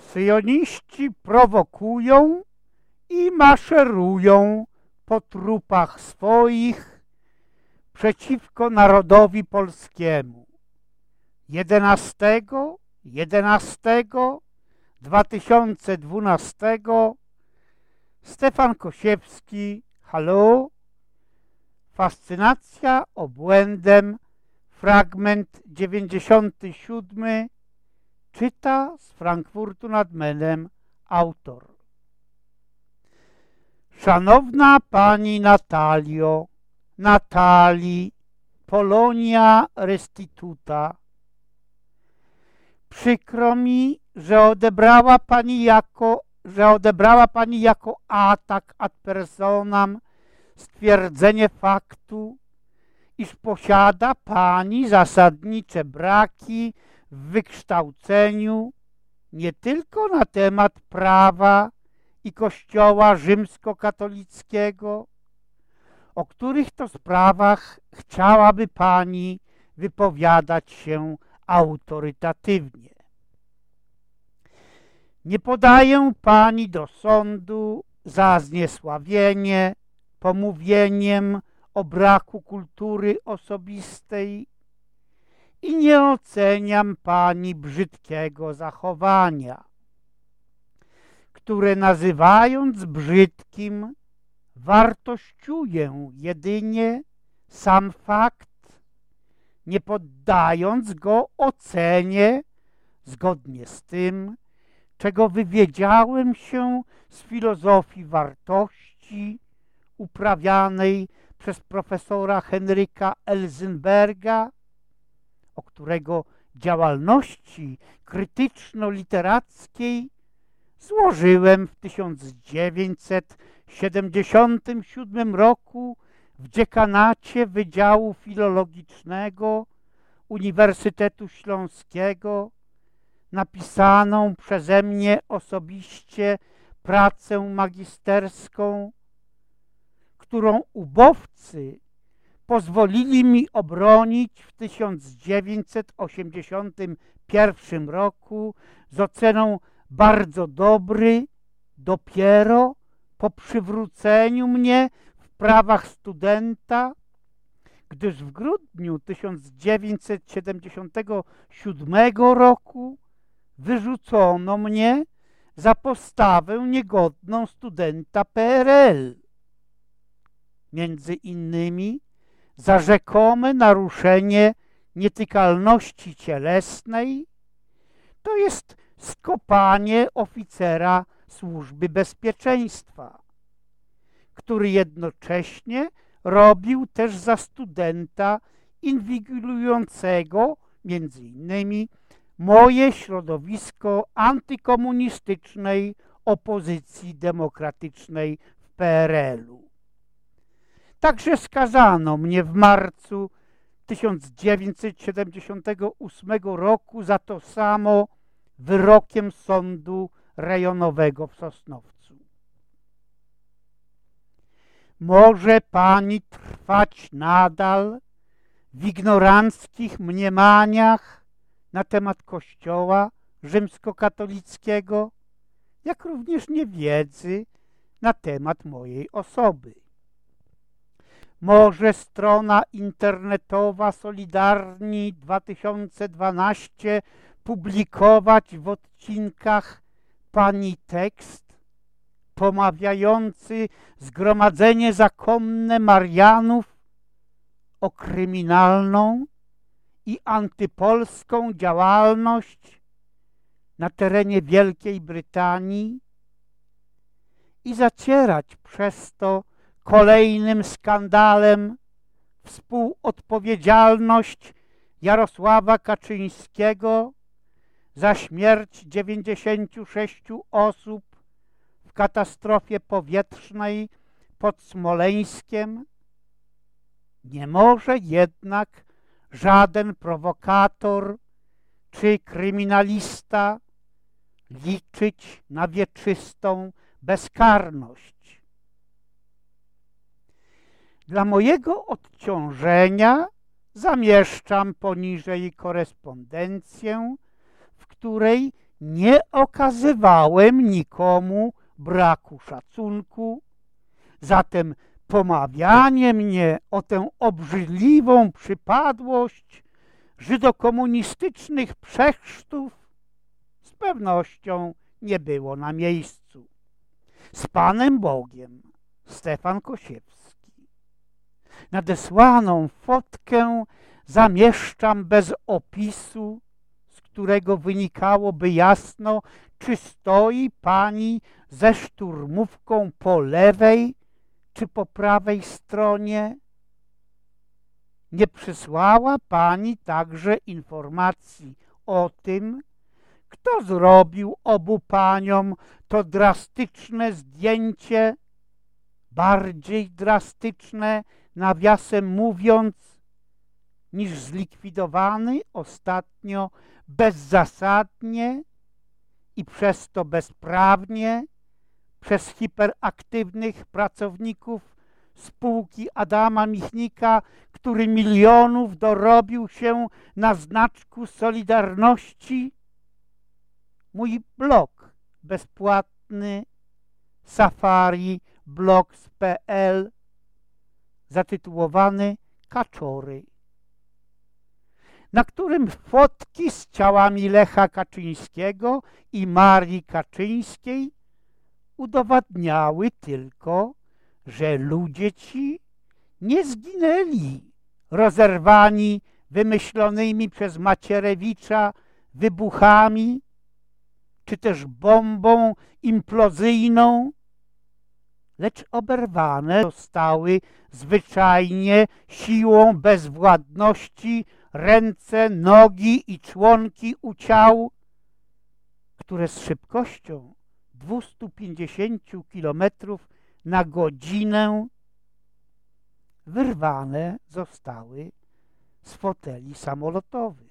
Syjoniści prowokują i maszerują po trupach swoich przeciwko narodowi polskiemu. 11.11.2012 Stefan Kosiewski, halo, fascynacja obłędem, fragment 97, czyta z Frankfurtu nad Menem autor. Szanowna pani Natalio, Natalii, Polonia Restituta, przykro mi, że odebrała pani jako atak ad personam stwierdzenie faktu, iż posiada pani zasadnicze braki w wykształceniu nie tylko na temat prawa i Kościoła rzymskokatolickiego, o których to sprawach chciałaby pani wypowiadać się autorytatywnie. Nie podaję pani do sądu za zniesławienie pomówieniem o braku kultury osobistej i nie oceniam pani brzydkiego zachowania, które nazywając brzydkim wartościuję jedynie sam fakt, nie poddając go ocenie zgodnie z tym, czego wywiedziałem się z filozofii wartości uprawianej przez profesora Henryka Elzenberga, o którego działalności krytyczno-literackiej złożyłem w 1977 roku w dziekanacie Wydziału Filologicznego Uniwersytetu Śląskiego napisaną przeze mnie osobiście pracę magisterską, którą ubowcy pozwolili mi obronić w 1981 roku z oceną bardzo dobry dopiero po przywróceniu mnie w prawach studenta, gdyż w grudniu 1977 roku wyrzucono mnie za postawę niegodną studenta PRL. Między innymi za rzekome naruszenie nietykalności cielesnej, to jest skopanie oficera Służby Bezpieczeństwa, który jednocześnie robił też za studenta inwigilującego między innymi moje środowisko antykomunistycznej opozycji demokratycznej w PRL-u. Także skazano mnie w marcu 1978 roku za to samo wyrokiem sądu rejonowego w Sosnowcu. Może pani trwać nadal w ignoranckich mniemaniach na temat Kościoła rzymskokatolickiego, jak również niewiedzy na temat mojej osoby. Może strona internetowa Solidarni 2012 publikować w odcinkach pani tekst pomawiający zgromadzenie zakonne Marianów o kryminalną i antypolską działalność na terenie Wielkiej Brytanii i zacierać przez to kolejnym skandalem współodpowiedzialność Jarosława Kaczyńskiego za śmierć 96 osób w katastrofie powietrznej pod Smoleńskiem? Nie może jednak żaden prowokator czy kryminalista liczyć na wieczystą bezkarność. Dla mojego odciążenia zamieszczam poniżej korespondencję, w której nie okazywałem nikomu braku szacunku, zatem pomawianie mnie o tę obrzydliwą przypadłość żydokomunistycznych przechrztów z pewnością nie było na miejscu. Z Panem Bogiem, Stefan Kosiewski. Nadesłaną fotkę zamieszczam bez opisu, z którego wynikałoby jasno, czy stoi pani ze szturmówką po lewej czy po prawej stronie. Nie przysłała pani także informacji o tym, kto zrobił obu paniom to drastyczne zdjęcie, bardziej drastyczne, nawiasem mówiąc, niż zlikwidowany ostatnio bezzasadnie i przez to bezprawnie przez hiperaktywnych pracowników spółki Adama Michnika, który milionów dorobił się na znaczku Solidarności? Mój blog bezpłatny safariblogs.pl zatytułowany Kaczory, na którym fotki z ciałami Lecha Kaczyńskiego i Marii Kaczyńskiej udowadniały tylko, że ludzie ci nie zginęli rozerwani wymyślonymi przez Macierewicza wybuchami, czy też bombą implozyjną, lecz oberwane zostały zwyczajnie siłą bezwładności ręce, nogi i członki u ciał, które z szybkością 250 km na godzinę wyrwane zostały z foteli samolotowych.